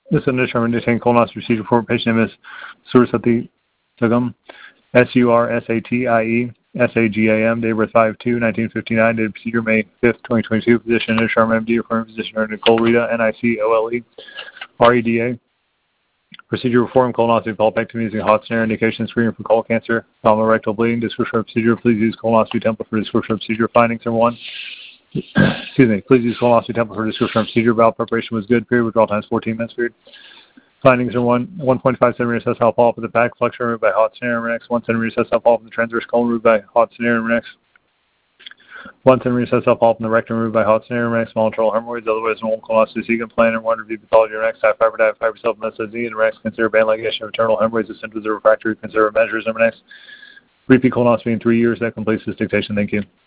This is an indeterminate colonoscopy procedure for patient name is Surasati Sagam, Sursatie Sagam, date of birth 5/2/1959, date of procedure May 5th, 2022, physician Sharma MD, referring physician Nicole Rita, NICOLE, REDA. Procedure reform colonoscopy polypectomy using hot snare, indication screening for colon cancer, colorectal bleeding. Description of procedure, please use colonoscopy template for description of procedure findings. Number 1. Excuse me, please use colonoscopy template for description of procedure. Bowel preparation was good, period. Withdrawal times 14 minutes, period. Findings are 1.5 centimeter sessile polyp in the back, flexion removed by hot snare, next 1 centimeter sessile polyp in the transverse colon removed by hot snare, next 1 centimeter sessile polyp in the rectum removed by hot snare, next small internal hemorrhoids, otherwise normal colonoscopy cecum plan, and 1 review pathology, next high fiber diet, fiber supplement, SSD, and next consider band ligation of internal hemorrhoids, as symptoms of refractory, consider measures, next repeat colonoscopy in 3 years. That completes this dictation. Thank you.